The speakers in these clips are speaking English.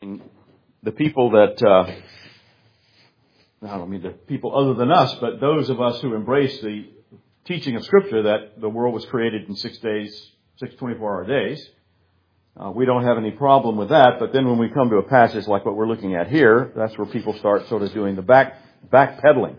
the people that, I don't mean the people other than us, but those of us who embrace the teaching of Scripture that the world was created in 6 days, 6 24-hour days, we don't have any problem with that. But then when we come to a passage like what we're looking at here, that's where people start sort of doing the backpedaling.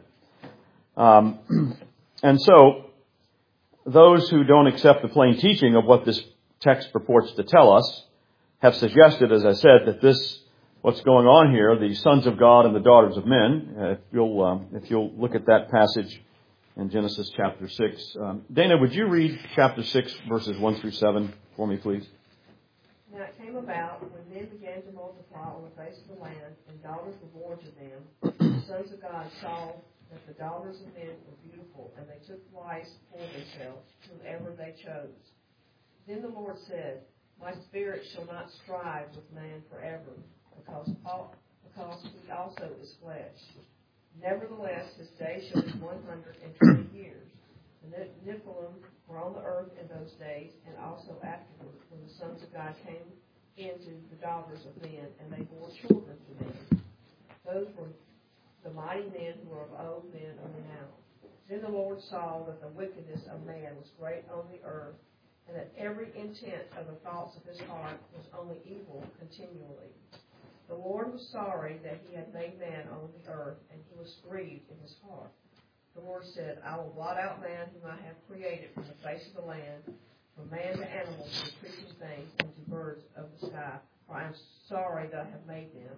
And so, those who don't accept the plain teaching of what this text purports to tell us have suggested, as I said, that what's going on here, the sons of God and the daughters of men, if you'll look at that passage in Genesis chapter 6. Dana, would you read chapter 6, verses 1 through 7 for me, please? Now it came about, when men began to multiply on the face of the land, and daughters were born to them, the sons of God saw that the daughters of men were beautiful, and they took wives for themselves, whomever they chose. Then the Lord said, My spirit shall not strive with man forever, because he also is flesh. Nevertheless, his days shall be 120 years. The Nephilim were on the earth in those days, and also afterward, when the sons of God came into the daughters of men, and they bore children to them. Those were the mighty men who were of old men of renown. Then the Lord saw that the wickedness of man was great on the earth, and that every intent of the thoughts of his heart was only evil continually. The Lord was sorry that he had made man on the earth, and he was grieved in his heart. The Lord said, I will blot out man whom I have created from the face of the land, from man to animals, to creeping things, and to birds of the sky, for I am sorry that I have made them.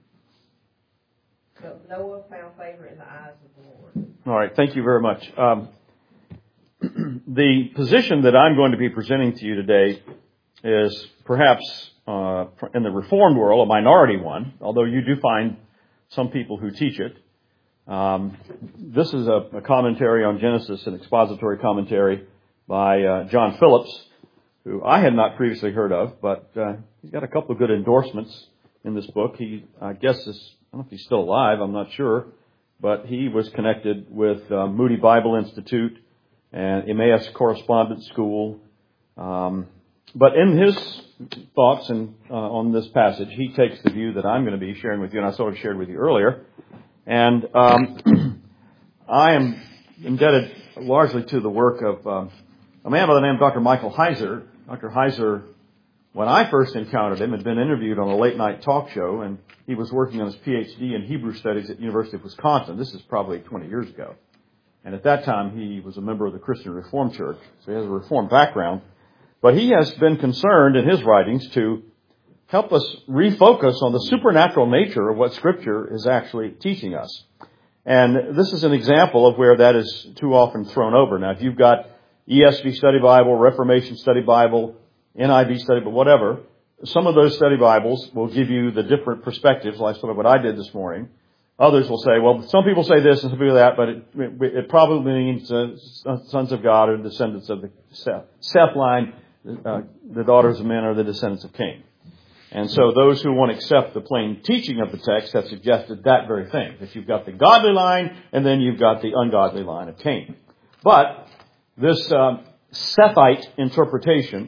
But Noah found favor in the eyes of the Lord. All right, thank you very much. The position that I'm going to be presenting to you today is perhaps in the Reformed world a minority one, although you do find some people who teach it. This is a commentary on Genesis, an expository commentary by John Phillips, who I had not previously heard of, but he's got a couple of good endorsements in this book. He, I guess, I don't know if he's still alive, I'm not sure, but he was connected with Moody Bible Institute and Emmaus Correspondence School. But in his thoughts on this passage, he takes the view that I'm going to be sharing with you, and I sort of shared with you earlier. And I am indebted largely to the work of a man by the name of Dr. Michael Heiser. Dr. Heiser, when I first encountered him, had been interviewed on a late-night talk show, and he was working on his Ph.D. in Hebrew Studies at the University of Wisconsin. This is probably 20 years ago. And at that time, he was a member of the Christian Reformed Church, so he has a Reformed background. But he has been concerned in his writings to help us refocus on the supernatural nature of what Scripture is actually teaching us. And this is an example of where that is too often thrown over. Now, if you've got ESV Study Bible, Reformation Study Bible, NIV Study Bible, whatever, some of those study Bibles will give you the different perspectives, like sort of what I did this morning. Others will say, well, some people say this and some people that, but it probably means sons of God are descendants of the Seth line. The daughters of men are the descendants of Cain. And so those who want to accept the plain teaching of the text have suggested that very thing, that you've got the godly line and then you've got the ungodly line of Cain. But this Sethite interpretation,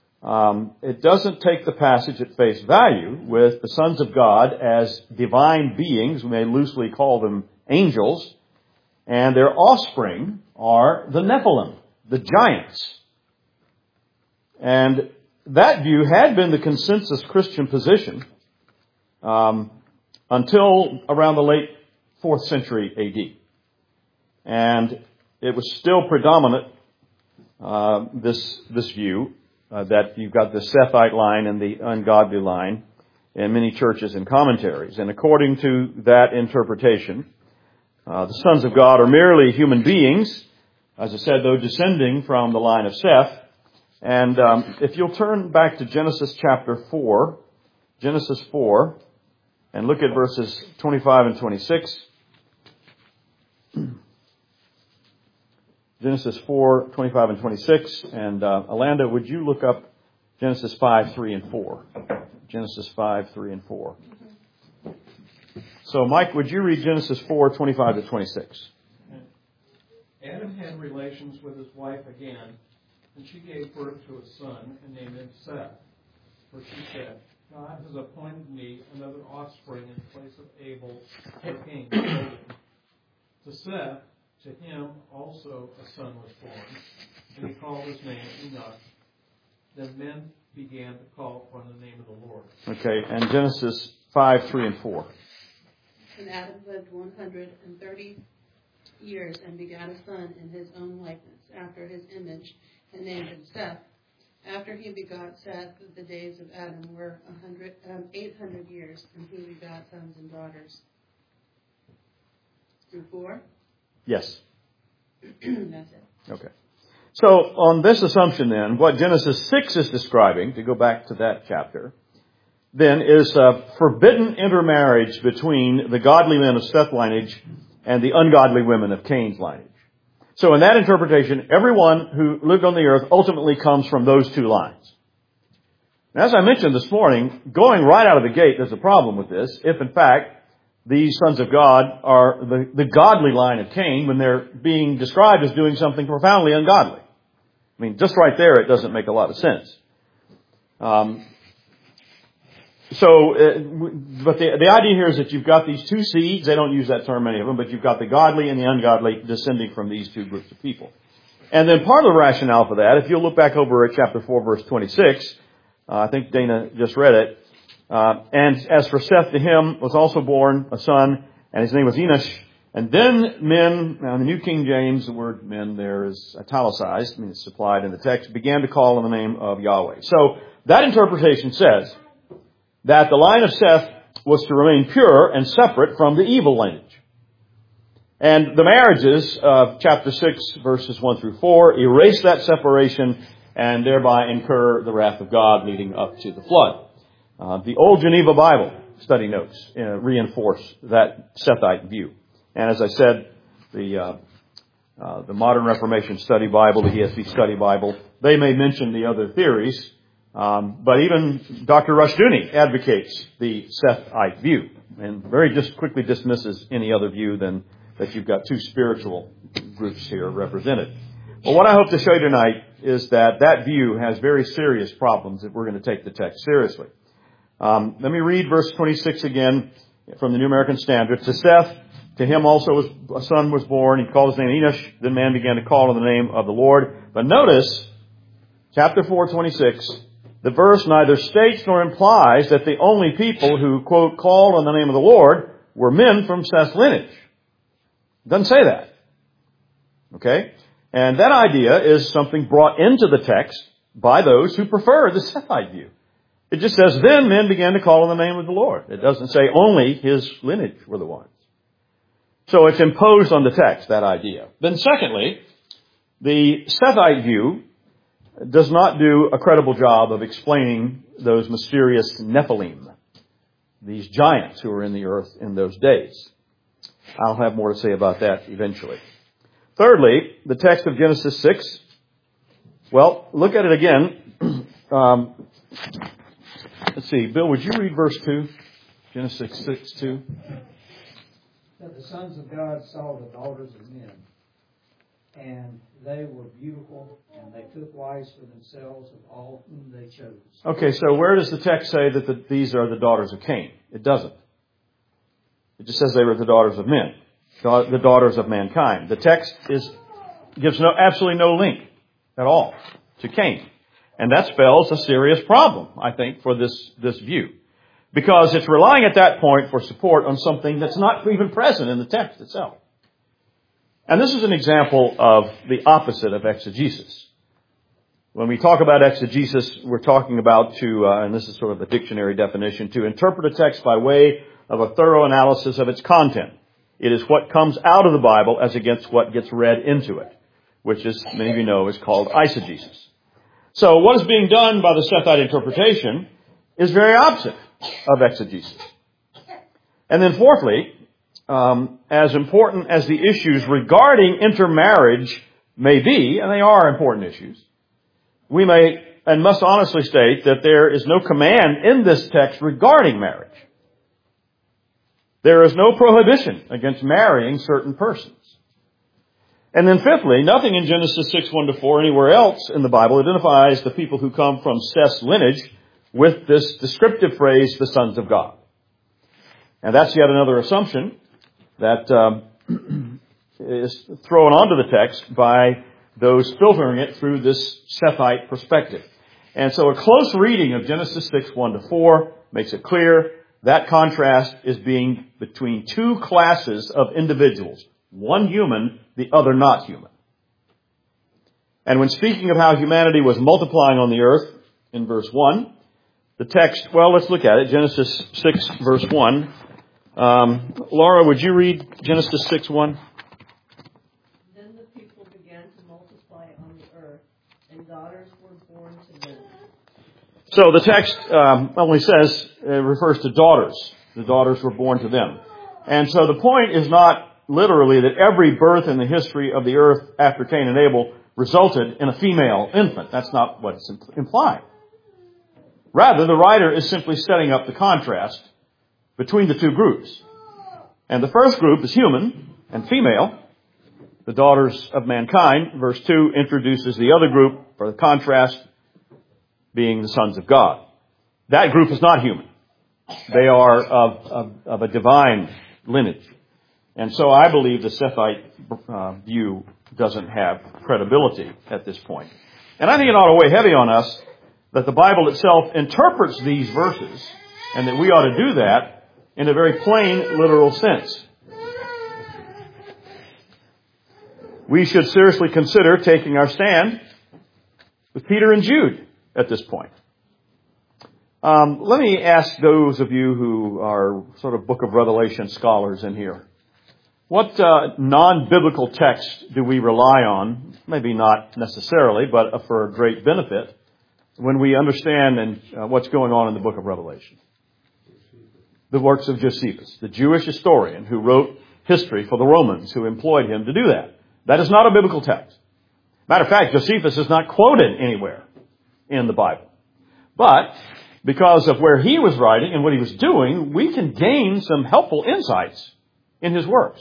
it doesn't take the passage at face value with the sons of God as divine beings. We may loosely call them angels. And their offspring are the Nephilim, the giants. And that view had been the consensus Christian position until around the late 4th century A.D. And it was still predominant, this view, that you've got the Sethite line and the ungodly line in many churches and commentaries. And according to that interpretation, the sons of God are merely human beings, as I said, though descending from the line of Seth. And if you'll turn back to Genesis chapter 4, Genesis 4, and look at verses 25 and 26. Genesis 4, 25 and 26. And Alanda, would you look up Genesis 5, 3 and 4? Genesis 5, 3 and 4. So, Mike, would you read Genesis 4, 25 to 26? Adam had relations with his wife again, and she gave birth to a son and named him Seth. For she said, God has appointed me an offspring in place of Abel, or Cain's children. To Seth, to him also a son was born, and he called his name Enoch. Then men began to call upon the name of the Lord. Okay, and Genesis 5, 3, and 4. And Adam lived 130 years and begat a son in his own likeness, after his image, and named him Seth. After he begot Seth, the days of Adam were 800 years, and he begot sons and daughters. Through 4? Yes. That's it. Okay. So on this assumption then, what Genesis 6 is describing, to go back to that chapter, then is forbidden intermarriage between the godly men of Seth's lineage and the ungodly women of Cain's lineage. So in that interpretation, everyone who lived on the earth ultimately comes from those two lines. Now, as I mentioned this morning, going right out of the gate, there's a problem with this. If, in fact, these sons of God are the godly line of Cain when they're being described as doing something profoundly ungodly. I mean, just right there, it doesn't make a lot of sense. But the idea here is that you've got these two seeds. They don't use that term, many of them, but you've got the godly and the ungodly descending from these two groups of people. And then part of the rationale for that, if you'll look back over at chapter 4, verse 26, I think Dana just read it. And as for Seth, to him was also born a son, and his name was Enosh. And then men, now in the New King James, the word men there is italicized, I mean it's supplied in the text, began to call on the name of Yahweh. So that interpretation says that the line of Seth was to remain pure and separate from the evil lineage. And the marriages of chapter 6, verses 1 through 4, erase that separation and thereby incur the wrath of God leading up to the flood. The Old Geneva Bible study notes reinforce that Sethite view. And as I said, the Modern Reformation Study Bible, the ESV Study Bible, they may mention the other theories, but even Dr. Rushdoony advocates the Sethite view and very just quickly dismisses any other view than that you've got two spiritual groups here represented. Well, what I hope to show you tonight is that that view has very serious problems if we're going to take the text seriously. Let me read verse 26 again from the New American Standard. To Seth, to him also a son was born. He called his name Enosh. Then man began to call on the name of the Lord. But notice, chapter 4:26, the verse neither states nor implies that the only people who, quote, called on the name of the Lord were men from Seth's lineage. It doesn't say that. Okay? And that idea is something brought into the text by those who prefer the Sethite view. It just says, then men began to call on the name of the Lord. It doesn't say only his lineage were the ones. So it's imposed on the text, that idea. Then secondly, the Sethite view does not do a credible job of explaining those mysterious Nephilim, these giants who were in the earth in those days. I'll have more to say about that eventually. Thirdly, the text of Genesis 6. Well, look at it again. Let's see. Bill, would you read verse 2? Genesis 6:2. That the sons of God saw the daughters of men, and they were beautiful, and they took wives for themselves of all whom they chose. Okay, so where does the text say that these are the daughters of Cain? It doesn't. It just says they were the daughters of men, the daughters of mankind. The text gives absolutely no link at all to Cain. And that spells a serious problem, I think, for this view. Because it's relying at that point for support on something that's not even present in the text itself. And this is an example of the opposite of exegesis. When we talk about exegesis, we're talking about and this is sort of a dictionary definition, to interpret a text by way of a thorough analysis of its content. It is what comes out of the Bible as against what gets read into it, which, as many of you know, is called eisegesis. So what is being done by the Sethite interpretation is very opposite of exegesis. And then fourthly, as important as the issues regarding intermarriage may be, and they are important issues, we may and must honestly state that there is no command in this text regarding marriage. There is no prohibition against marrying certain persons. And then fifthly, nothing in Genesis 6:1-4 or anywhere else in the Bible identifies the people who come from Seth's lineage with this descriptive phrase, the sons of God. And that's yet another assumption that is thrown onto the text by those filtering it through this Sethite perspective. And so a close reading of Genesis 6, 1-4 makes it clear that contrast is being between two classes of individuals. One human, the other not human. And when speaking of how humanity was multiplying on the earth in verse 1, the text, well, let's look at it. Genesis 6, verse 1. Laura, would you read Genesis 6, 1? Then the people began to multiply on the earth, and daughters were born to them. So the text only says, it refers to daughters. The daughters were born to them. And so the point is not literally that every birth in the history of the earth after Cain and Abel resulted in a female infant. That's not what's implied. Rather, the writer is simply setting up the contrast between the two groups. And the first group is human and female, the daughters of mankind. Verse 2 introduces the other group for the contrast, being the sons of God. That group is not human. They are of a divine lineage. And so I believe the Sethite view doesn't have credibility at this point. And I think it ought to weigh heavy on us that the Bible itself interprets these verses, and that we ought to do that in a very plain, literal sense. We should seriously consider taking our stand with Peter and Jude at this point. Let me ask those of you who are sort of Book of Revelation scholars in here, what non-biblical text do we rely on, maybe not necessarily, but for great benefit, when we understand what's going on in the book of Revelation? The works of Josephus, the Jewish historian who wrote history for the Romans who employed him to do that. That is not a biblical text. Matter of fact, Josephus is not quoted anywhere in the Bible. But because of where he was writing and what he was doing, we can gain some helpful insights in his works.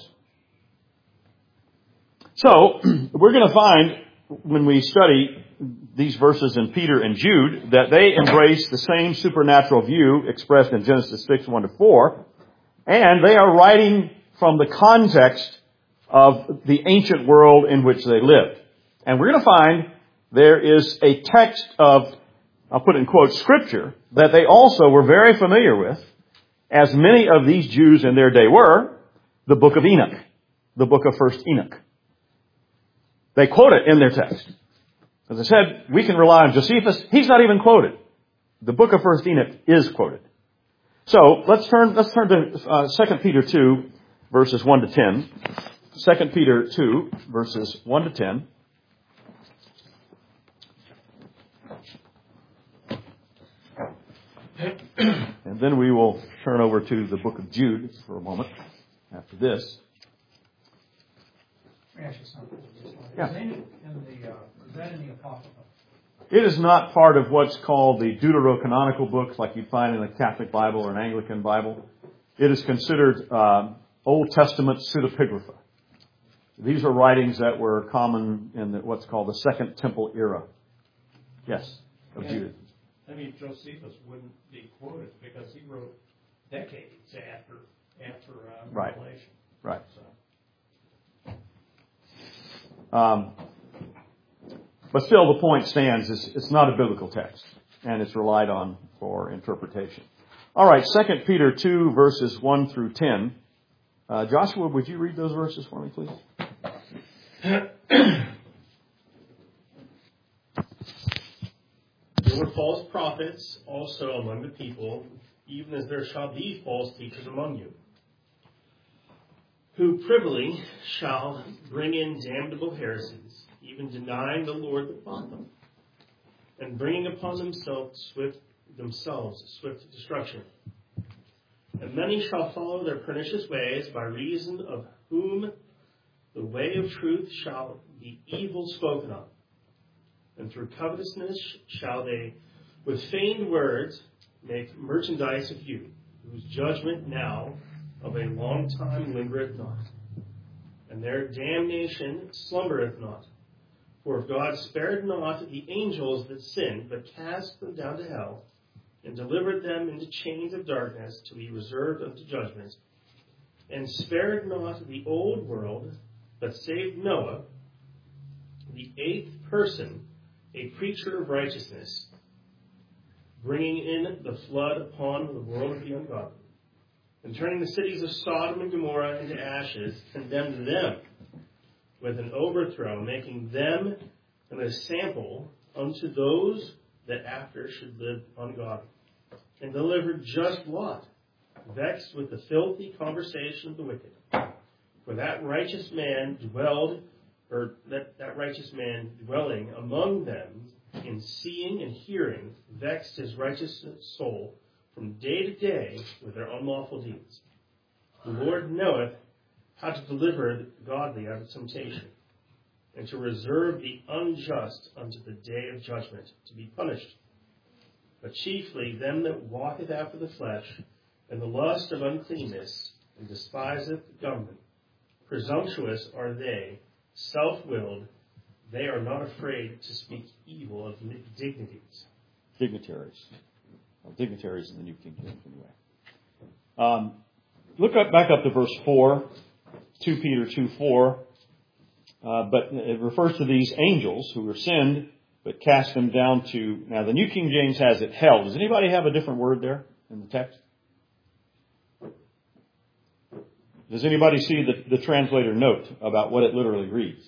So, we're going to find, when we study these verses in Peter and Jude, that they embrace the same supernatural view expressed in Genesis 6, 1-4, and they are writing from the context of the ancient world in which they lived. And we're going to find there is a text of, I'll put in quotes, scripture, that they also were very familiar with, as many of these Jews in their day were, the book of Enoch, the book of 1st Enoch. They quote it in their text. As I said, we can rely on Josephus. He's not even quoted. The book of 1st Enoch is quoted. So let's turn to 2 Peter 2, verses 1-10. 2 Peter 2, verses 1-10. And then we will turn over to the book of Jude for a moment after this. Let me ask you something. Yeah. Is that in the Apocrypha? It is not part of what's called the deuterocanonical books like you'd find in a Catholic Bible or an Anglican Bible. It is considered Old Testament pseudepigrapha. These are writings that were common in what's called the Second Temple era. Yes, of Jude. I mean, Josephus wouldn't be quoted because he wrote decades after Revelation. Right. So. But still, the point stands, it's not a biblical text, and it's relied on for interpretation. All right, 2 Peter 2, verses 1-10. Joshua, would you read those verses for me, please? There were false prophets also among the people, even as there shall be false teachers among you, who privily shall bring in damnable heresies, even denying the Lord that bought them, and bringing upon themselves swift destruction. And many shall follow their pernicious ways, by reason of whom the way of truth shall be evil spoken of. And through covetousness shall they, with feigned words, make merchandise of you, whose judgment now of a long time lingereth not, and their damnation slumbereth not. For if God spared not the angels that sinned, but cast them down to hell, and delivered them into chains of darkness to be reserved unto judgment, and spared not the old world, but saved Noah, the eighth person, a preacher of righteousness, bringing in the flood upon the world of the ungodly, and turning the cities of Sodom and Gomorrah into ashes, condemned them with an overthrow, making them an example unto those that after should live ungodly, and delivered just Lot, vexed with the filthy conversation of the wicked. For that righteous man dwelling among them, in seeing and hearing, vexed his righteous soul from day to day with their unlawful deeds. The Lord knoweth how to deliver the godly out of temptation, and to reserve the unjust unto the day of judgment, to be punished. But chiefly them that walketh after the flesh, and the lust of uncleanness, and despiseth government. Presumptuous are they, self-willed, they are not afraid to speak evil of dignities. Dignitaries. Well, dignitaries in the New King James, anyway. Back up to verse 4, 2 Peter 2:4. But it refers to these angels who were sinned, but cast them down to... Now, the New King James has it hell. Does anybody have a different word there in the text? Does anybody see the translator note about what it literally reads?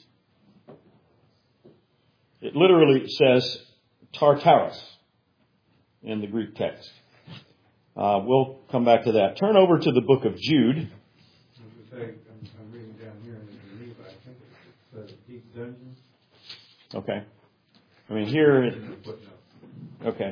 It literally says Tartarus in the Greek text. We'll come back to that. Turn over to the book of Jude. I'm reading down here in the Geneva, I think it says deep dungeon. Okay. I mean, here... Okay.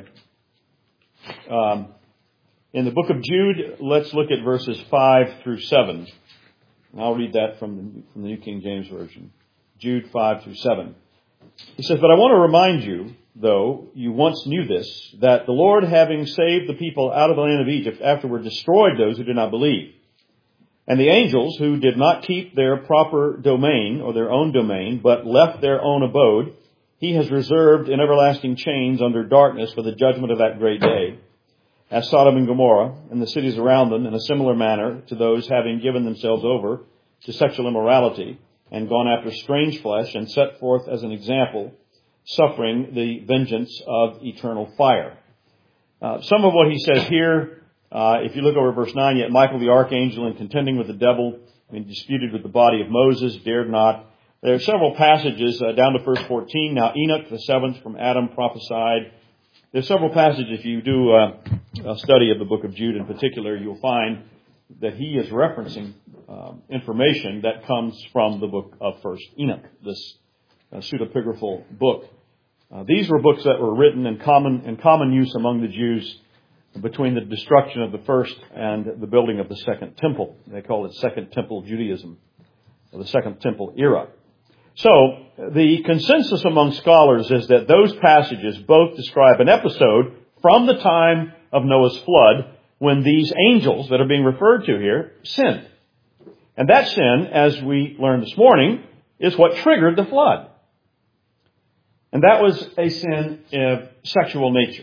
In the book of Jude, let's look at verses 5 through 7. And I'll read that from the New King James Version. Jude 5 through 7. He says, "But I want to remind you, though you once knew this, that the Lord, having saved the people out of the land of Egypt, afterward destroyed those who did not believe. And the angels, who did not keep their proper domain, or their own domain, but left their own abode, he has reserved in everlasting chains under darkness for the judgment of that great day, as Sodom and Gomorrah and the cities around them, in a similar manner to those having given themselves over to sexual immorality, and gone after strange flesh, and set forth as an example, suffering the vengeance of eternal fire." Some of what he says here, if you look over verse 9, "Yet Michael the archangel, in contending with the devil, disputed with the body of Moses, dared not." There are several passages down to verse 14. "Now Enoch, the seventh from Adam, prophesied." There's several passages. If you do a study of the book of Jude in particular, you'll find that he is referencing information that comes from the book of First Enoch, this pseudepigraphal book. These were books that were written in common use among the Jews between the destruction of the first and the building of the Second Temple. They call it Second Temple Judaism, or the Second Temple era. So, the consensus among scholars is that those passages both describe an episode from the time of Noah's flood when these angels that are being referred to here sinned. And that sin, as we learned this morning, is what triggered the flood. And that was a sin of sexual nature.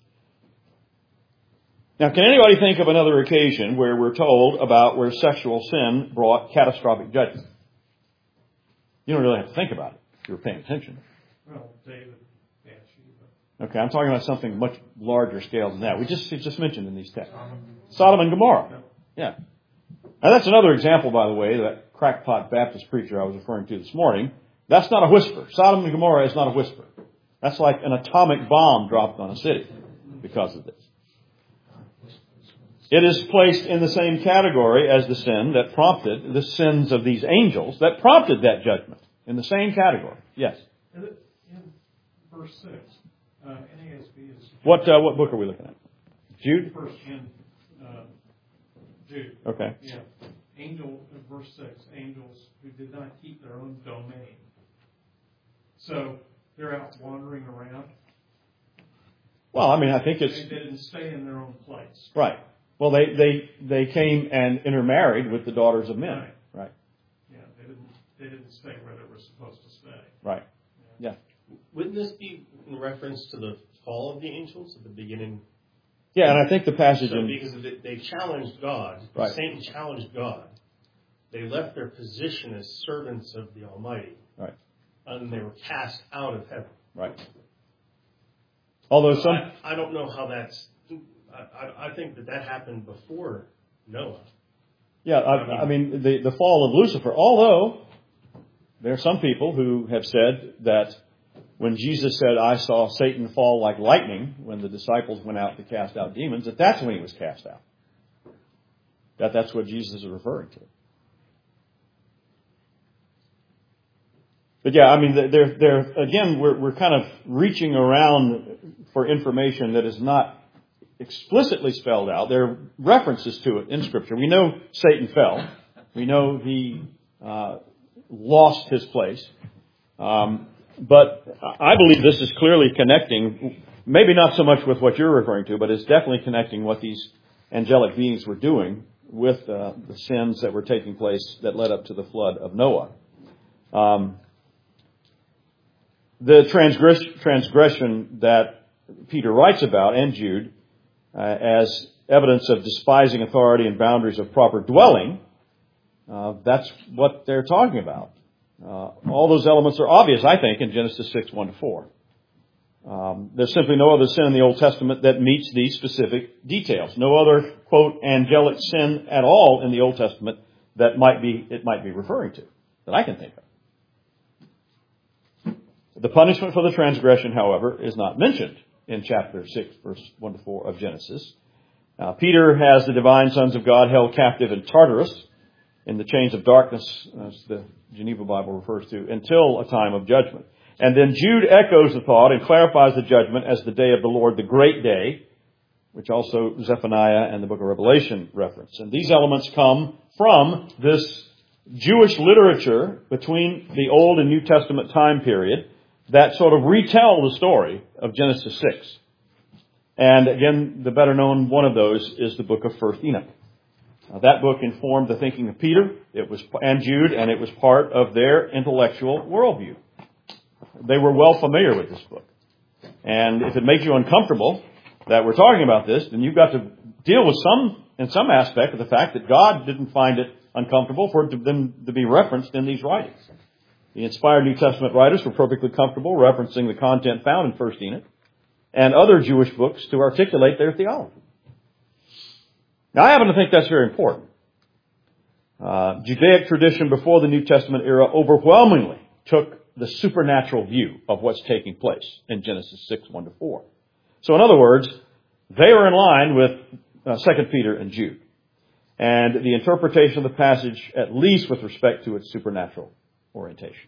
Now, can anybody think of another occasion where we're told about where sexual sin brought catastrophic judgment? You don't really have to think about it if you're paying attention. Well, David, Bathsheba. Okay, I'm talking about something much larger scale than that. It's just mentioned in these texts. Sodom and Gomorrah. Yeah. Now, that's another example, by the way, that crackpot Baptist preacher I was referring to this morning. That's not a whisper. Sodom and Gomorrah is not a whisper. That's like an atomic bomb dropped on a city because of this. It is placed in the same category as the sin that prompted the sins of these angels that prompted that judgment. In the same category. Yes. In verse 6, NASB is... What book are we looking at? Jude? First in Jude. Okay. Yeah. Verse 6, angels who did not keep their own domain. So they're out wandering around. Well, I mean, I think it's... They didn't stay in their own place. Right. Well, they came and intermarried with the daughters of men. Right. Yeah, they didn't stay where they were supposed to stay. Right. Yeah. Wouldn't this be in reference to the fall of the angels at the beginning Yeah, and I think the passage So in... because they challenged God, Right. Satan challenged God, they left their position as servants of the Almighty. Right. And they were cast out of heaven. Right. Although some... I don't know how that's... I think that happened before Noah. Yeah, I mean the fall of Lucifer, although there are some people who have said that when Jesus said, I saw Satan fall like lightning when the disciples went out to cast out demons, that's when he was cast out. That's what Jesus is referring to. But yeah, I mean, again, we're kind of reaching around for information that is not explicitly spelled out. There are references to it in Scripture. We know Satan fell. We know he lost his place. But I believe this is clearly connecting, maybe not so much with what you're referring to, but it's definitely connecting what these angelic beings were doing with the sins that were taking place that led up to the flood of Noah. The transgression that Peter writes about, and Jude, as evidence of despising authority and boundaries of proper dwelling, that's what they're talking about. All those elements are obvious, I think, in Genesis 6, 1-4. There's simply no other sin in the Old Testament that meets these specific details. No other, quote, angelic sin at all in the Old Testament that it might be referring to, that I can think of. The punishment for the transgression, however, is not mentioned in chapter 6, verse 1-4 of Genesis. Peter has the divine sons of God held captive in Tartarus, in the chains of darkness, as the Geneva Bible refers to, until a time of judgment. And then Jude echoes the thought and clarifies the judgment as the day of the Lord, the great day, which also Zephaniah and the book of Revelation reference. And these elements come from this Jewish literature between the Old and New Testament time period that sort of retell the story of Genesis 6. And again, the better known one of those is the book of 1 Enoch. That book informed the thinking of Peter and Jude, and it was part of their intellectual worldview. They were well familiar with this book. And if it makes you uncomfortable that we're talking about this, then you've got to deal with in some aspect of the fact that God didn't find it uncomfortable for them to be referenced in these writings. The inspired New Testament writers were perfectly comfortable referencing the content found in 1 Enoch and other Jewish books to articulate their theology. Now, I happen to think that's very important. Judaic tradition before the New Testament era overwhelmingly took the supernatural view of what's taking place in Genesis 6, 1-4. So in other words, they are in line with 2 Peter and Jude, and the interpretation of the passage, at least with respect to its supernatural orientation.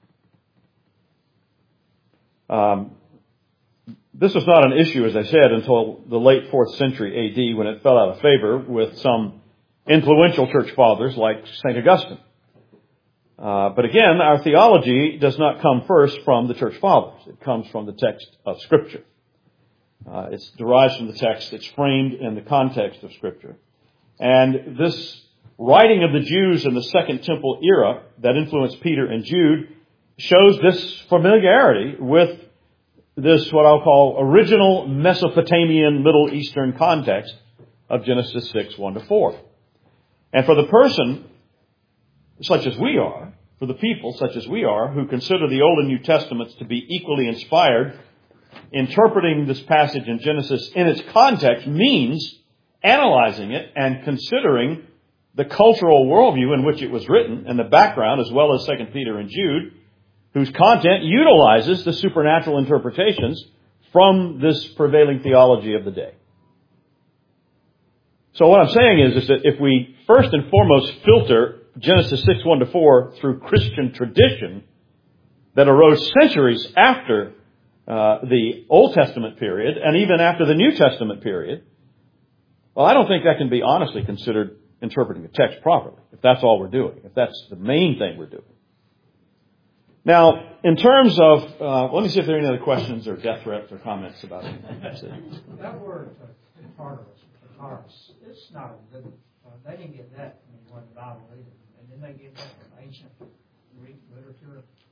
This was not an issue, as I said, until the late 4th century A.D. when it fell out of favor with some influential church fathers like St. Augustine. But again, our theology does not come first from the church fathers. It comes from the text of Scripture. It's derived from the text. It's framed in the context of Scripture. And this writing of the Jews in the Second Temple era that influenced Peter and Jude shows this familiarity with this, what I'll call, original Mesopotamian Middle Eastern context of Genesis 6, 1-4. And for the person such as we are, for the people such as we are, who consider the Old and New Testaments to be equally inspired, interpreting this passage in Genesis in its context means analyzing it and considering the cultural worldview in which it was written and the background, as well as 2 Peter and Jude, whose content utilizes the supernatural interpretations from this prevailing theology of the day. So what I'm saying is that if we first and foremost filter Genesis 6, 1-4 through Christian tradition that arose centuries after the Old Testament period and even after the New Testament period, well, I don't think that can be honestly considered interpreting the text properly, if that's all we're doing, if that's the main thing we're doing. Now, in terms of, let me see if there are any other questions or death threats or comments about it. That word, Tartarus, it's not a good, they didn't get that from anyone in the Bible either. And then they get that from ancient Greek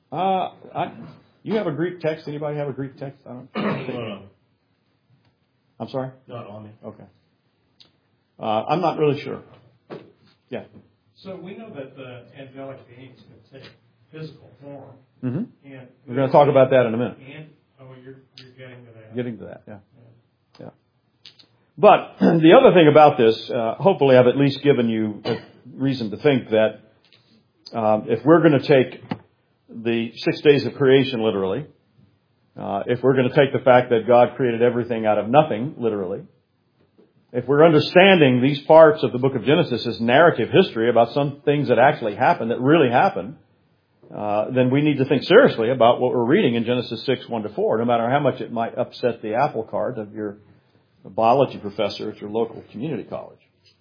literature. You have a Greek text? Anybody have a Greek text? I don't. I'm sorry? Not on me. Okay. I'm not really sure. Yeah. So we know that the angelic beings can take physical form. Mm-hmm. And We're going to talk about that in a minute. And, you're getting to that. Getting to that, yeah. Yeah. But the other thing about this, hopefully I've at least given you a reason to think that if we're going to take the 6 days of creation literally, if we're going to take the fact that God created everything out of nothing literally, if we're understanding these parts of the book of Genesis as narrative history about some things that actually happened, that really happened, then we need to think seriously about what we're reading in Genesis 6, 1-4, no matter how much it might upset the apple cart of your biology professor at your local community college.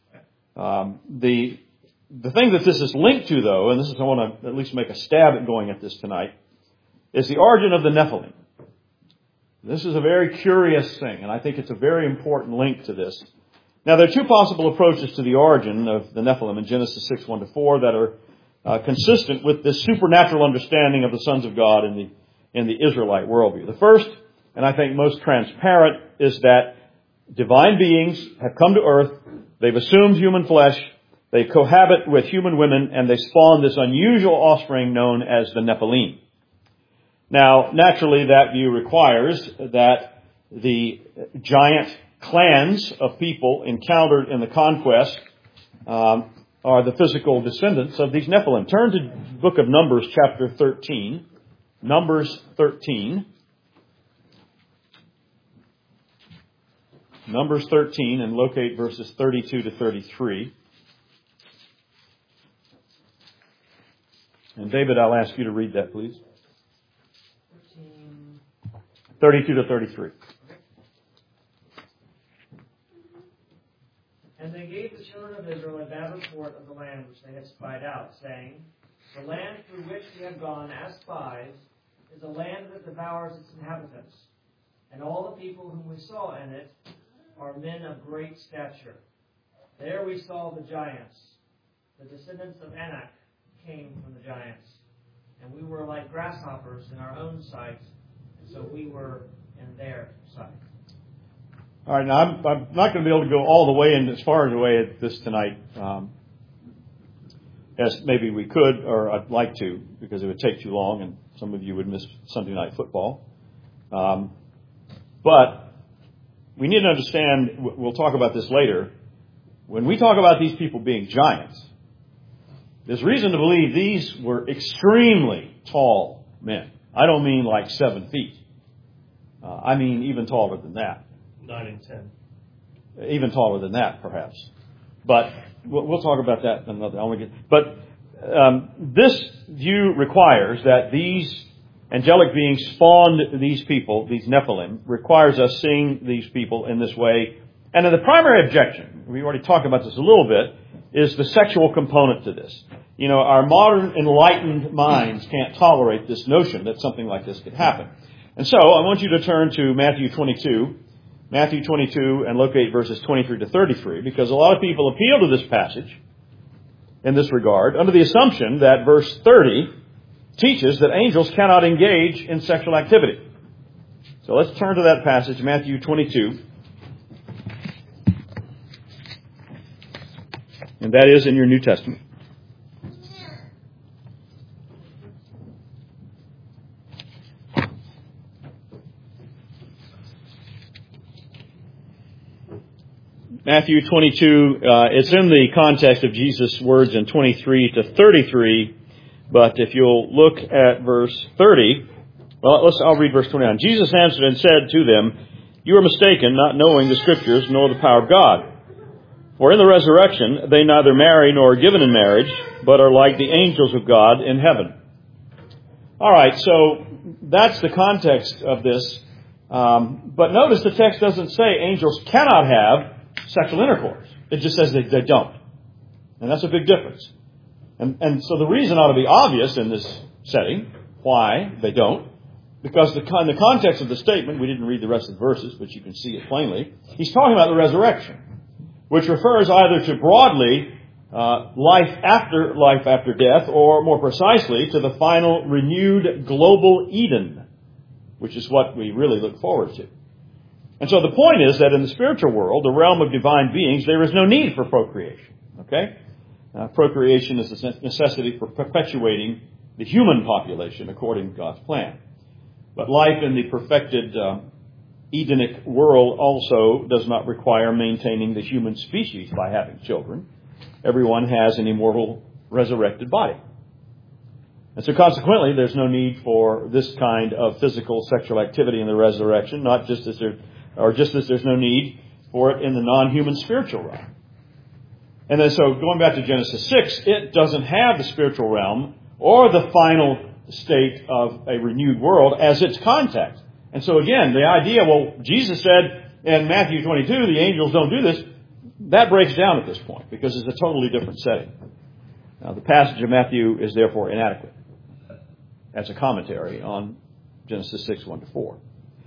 The thing that this is linked to, though, and this is I want to at least make a stab at going at this tonight, is the origin of the Nephilim. This is a very curious thing, and I think it's a very important link to this. Now, there are two possible approaches to the origin of the Nephilim in Genesis 6, 1-4 that are consistent with this supernatural understanding of the sons of God in the Israelite worldview. The first, and I think most transparent, is that divine beings have come to earth, they've assumed human flesh, they cohabit with human women, and they spawn this unusual offspring known as the Nephilim. Now, naturally, that view requires that the giant clans of people encountered in the conquest are the physical descendants of these Nephilim. Turn to the book of Numbers, chapter 13. Numbers 13. Numbers 13, and locate verses 32-33. And David, I'll ask you to read that, please. 32-33. And they gave the children of Israel a bad report of the land which they had spied out, saying, The land through which we have gone as spies is a land that devours its inhabitants, and all the people whom we saw in it are men of great stature. There we saw the giants. The descendants of Anak came from the giants, and we were like grasshoppers in our own sight, and so we were in their sight. All right, now I'm not going to be able to go all the way in as far away at this tonight as maybe we could, or I'd like to, because it would take too long, and some of you would miss Sunday night football. But we need to understand, we'll talk about this later, when we talk about these people being giants, there's reason to believe these were extremely tall men. I don't mean like 7 feet. I mean even taller than that. 9 and 10. Even taller than that, perhaps. But we'll talk about that another. But this view requires that these angelic beings spawned these people, these Nephilim, requires us seeing these people in this way. And then the primary objection, we already talked about this a little bit, is the sexual component to this. You know, our modern enlightened minds can't tolerate this notion that something like this could happen. And so I want you to turn to Matthew 22, and locate verses 23-33, because a lot of people appeal to this passage in this regard under the assumption that verse 30 teaches that angels cannot engage in sexual activity. So let's turn to that passage, Matthew 22. And that is in your New Testament. Matthew 22, it's in the context of Jesus' words in 23-33, but if you'll look at verse 30, I'll read verse 29. Jesus answered and said to them, You are mistaken, not knowing the Scriptures nor the power of God. For in the resurrection they neither marry nor are given in marriage, but are like the angels of God in heaven. All right, so that's the context of this. But notice the text doesn't say angels cannot have sexual intercourse. It just says they don't. And that's a big difference. And so the reason ought to be obvious in this setting, why they don't, because in the context of the statement, we didn't read the rest of the verses, but you can see it plainly, he's talking about the resurrection, which refers either to broadly life after death, or more precisely to the final renewed global Eden, which is what we really look forward to. And so the point is that in the spiritual world, the realm of divine beings, there is no need for procreation. Okay? Procreation is a necessity for perpetuating the human population according to God's plan. But life in the perfected Edenic world also does not require maintaining the human species by having children. Everyone has an immortal, resurrected body. And so consequently, there's no need for this kind of physical sexual activity in the resurrection, just as there's no need for it in the non-human spiritual realm. And then so going back to Genesis 6, it doesn't have the spiritual realm or the final state of a renewed world as its context. And so again, the idea, well, Jesus said in Matthew 22, the angels don't do this, that breaks down at this point because it's a totally different setting. Now, the passage of Matthew is therefore inadequate as a commentary on Genesis 6, 1 to 4.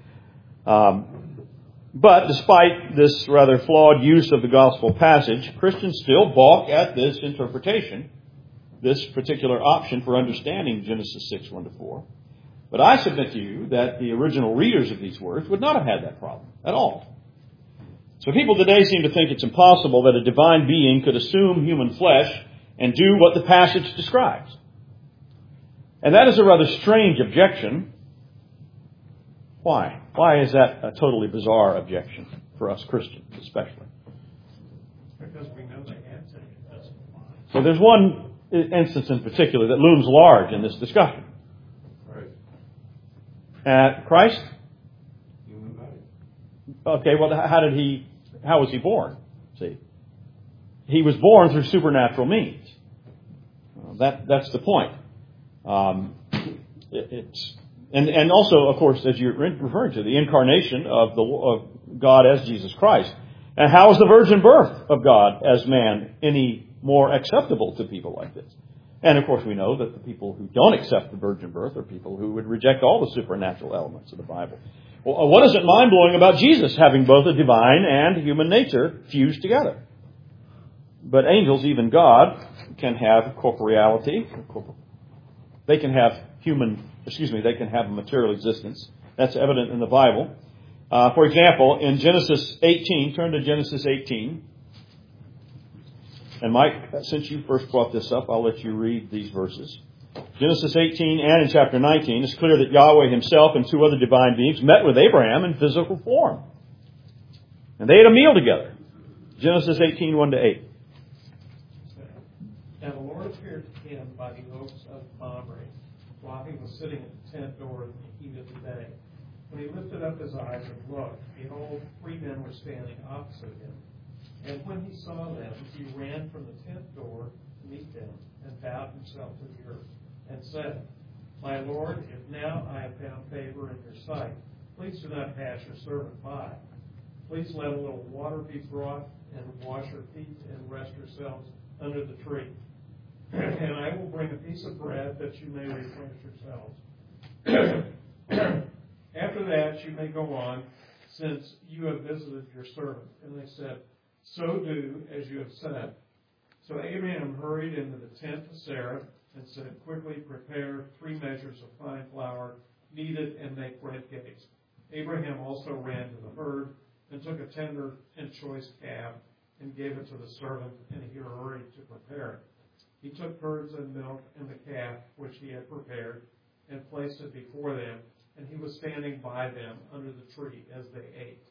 But despite this rather flawed use of the gospel passage, Christians still balk at this interpretation, this particular option for understanding Genesis 6, 1 to 4. But I submit to you that the original readers of these words would not have had that problem at all. So people today seem to think it's impossible that a divine being could assume human flesh and do what the passage describes. And that is a rather strange objection. Why? Why is that a totally bizarre objection for us Christians, especially? Because we know they had taken this. So there's one instance in particular that looms large in this discussion. Right. Christ? Human body. Okay, well, how was he born? See, he was born through supernatural means. That's the point. And also, of course, as you're referring to, the incarnation of God as Jesus Christ. And how is the virgin birth of God as man any more acceptable to people like this? And of course, we know that the people who don't accept the virgin birth are people who would reject all the supernatural elements of the Bible. Well, what isn't mind-blowing about Jesus having both a divine and human nature fused together? But angels, even God, can have corporeality. They can have they can have a material existence. That's evident in the Bible. For example, in Genesis 18, turn to Genesis 18. And Mike, since you first brought this up, I'll let you read these verses. Genesis 18 and in chapter 19, it's clear that Yahweh himself and two other divine beings met with Abraham in physical form. And they had a meal together. Genesis 18, 1 to 8. Now the Lord appeared to him by the oaks of Mamre, while he was sitting at the tent door in the heat of the day. When he lifted up his eyes and looked, behold, 3 men were standing opposite him. And when he saw them, he ran from the tent door to meet them, and bowed himself to the earth, and said, My Lord, if now I have found favor in your sight, please do not pass your servant by. Please let a little water be brought, and wash your feet, and rest yourselves under the tree. And I will bring a piece of bread that you may refresh yourselves. After that, you may go on, since you have visited your servant. And they said, So do as you have said. So Abraham hurried into the tent to Sarah and said, Quickly prepare 3 measures of fine flour, knead it, and make bread cakes. Abraham also ran to the herd and took a tender and choice calf and gave it to the servant, and he hurried to prepare it. He took curds and milk and the calf which he had prepared and placed it before them, and he was standing by them under the tree as they ate.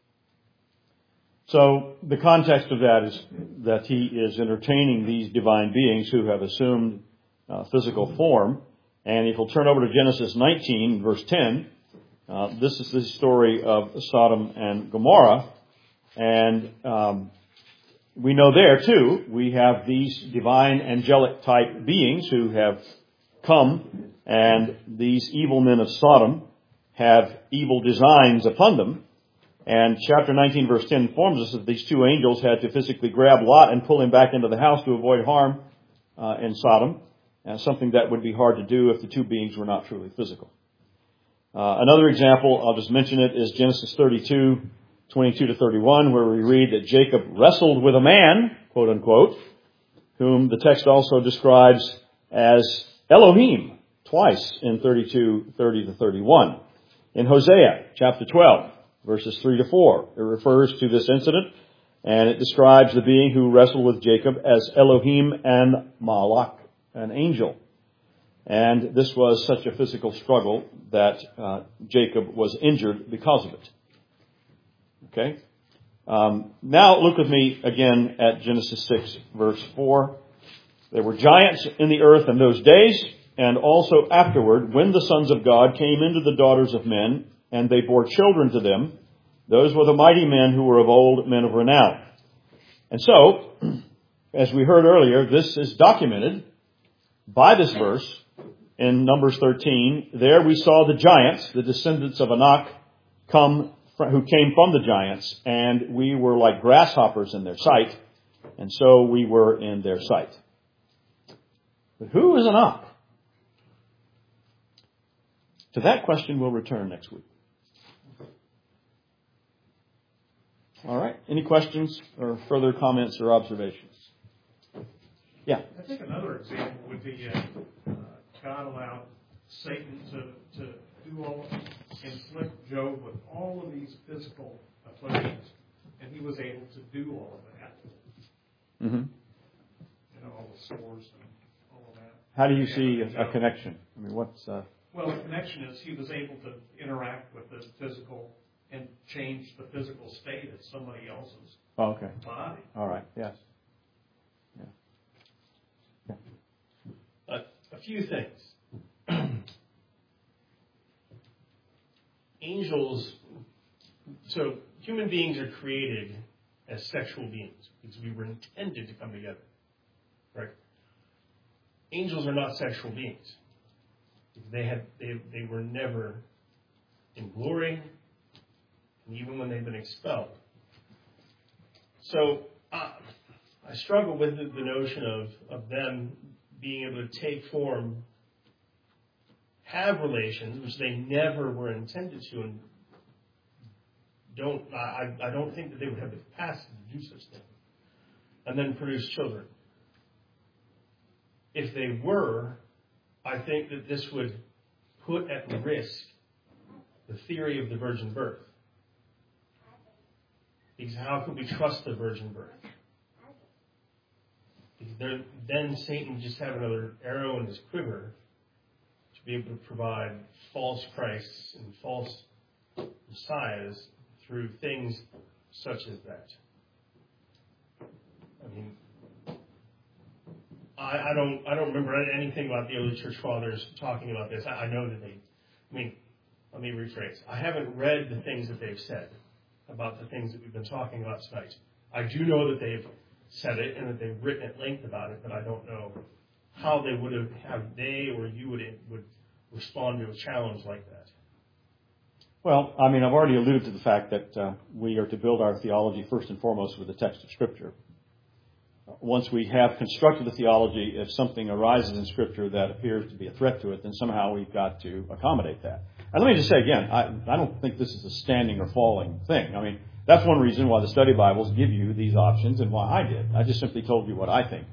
So the context of that is that he is entertaining these divine beings who have assumed physical form. And if you'll turn over to Genesis 19, verse 10, this is the story of Sodom and Gomorrah. And we know there, too, we have these divine angelic type beings who have come, and these evil men of Sodom have evil designs upon them. And chapter 19, verse 10 informs us that these 2 angels had to physically grab Lot and pull him back into the house to avoid harm in Sodom, something that would be hard to do if the 2 beings were not truly physical. Another example, I'll just mention it, is Genesis 32, 22 to 31, where we read that Jacob wrestled with a man, quote unquote, whom the text also describes as Elohim, twice in 32, 30 to 31. In Hosea, chapter 12, verses 3 to 4. It refers to this incident, and it describes the being who wrestled with Jacob as Elohim and Malach, an angel. And this was such a physical struggle that Jacob was injured because of it. Okay? Now look with me again at Genesis 6, verse 4. There were giants in the earth in those days, and also afterward, when the sons of God came into the daughters of men, and they bore children to them, those were the mighty men who were of old, men of renown. And so, as we heard earlier, this is documented by this verse in Numbers 13. There we saw the giants, the descendants of Anak, who came from the giants, and we were like grasshoppers in their sight, and so we were in their sight. But who is Anak? To that question we'll return next week. All right. Any questions or further comments or observations? Yeah. I think another example would be God allowed Satan to do all, inflict Job with all of these physical afflictions, and he was able to do all of that. Mm-hmm. You know, all the sores and all of that. How do you see a connection? I mean, what's... Well, the connection is he was able to interact with the physical and change the physical state of somebody else's body. All right. Yes. Yeah. A few things. Angels, so human beings are created as sexual beings because we were intended to come together. Right? Angels are not sexual beings. They were never in glory, and even when they've been expelled. So I struggle with the notion of them being able to take form, have relations, which they never were intended to, and I don't think that they would have the capacity to do such things, and then produce children. If they were, I think that this would put at risk the theory of the virgin birth. Because how could we trust the virgin birth? Because then Satan would just have another arrow in his quiver to be able to provide false Christs and false messiahs through things such as that. I mean, I don't remember anything about the early church fathers talking about this. I know that let me rephrase. I haven't read the things that they've said about the things that we've been talking about tonight. I do know that they've said it and that they've written at length about it, but I don't know how they would have, how they or you would respond to a challenge like that. Well, I mean, I've already alluded to the fact that we are to build our theology first and foremost with the text of Scripture. Once we have constructed a theology, if something arises in Scripture that appears to be a threat to it, then somehow we've got to accommodate that. And let me just say again, I don't think this is a standing or falling thing. I mean, that's one reason why the study Bibles give you these options and why I did. I just simply told you what I think.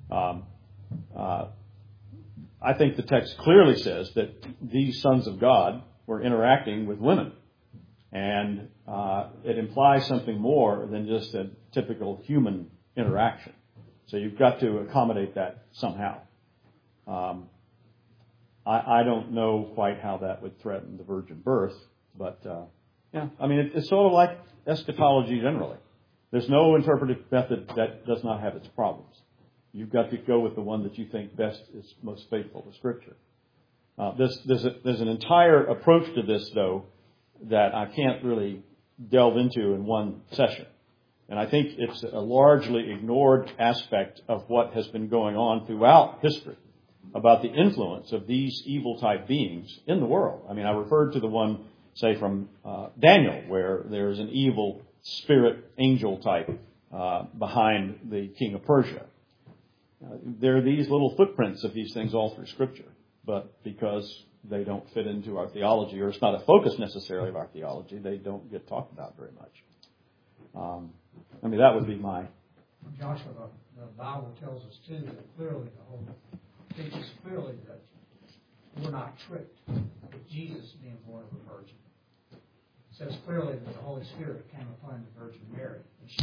I think the text clearly says that these sons of God were interacting with women. And it implies something more than just a typical human interaction. So you've got to accommodate that somehow. I don't know quite how that would threaten the virgin birth, but I mean, it's sort of like eschatology generally. There's no interpretive method that does not have its problems. You've got to go with the one that you think best is most faithful to Scripture. There's an entire approach to this, though, that I can't really delve into in one session. And I think it's a largely ignored aspect of what has been going on throughout history about the influence of these evil-type beings in the world. I mean, I referred to the one, say, from Daniel, where there's an evil spirit angel type behind the king of Persia. There are these little footprints of these things all through Scripture, but because they don't fit into our theology, or it's not a focus necessarily of our theology, they don't get talked about very much. I mean, that would be my... Joshua, the Bible tells us, too, that clearly, the whole teaches clearly that we're not tricked with Jesus being born of a virgin. says clearly that the Holy Spirit came upon the Virgin Mary.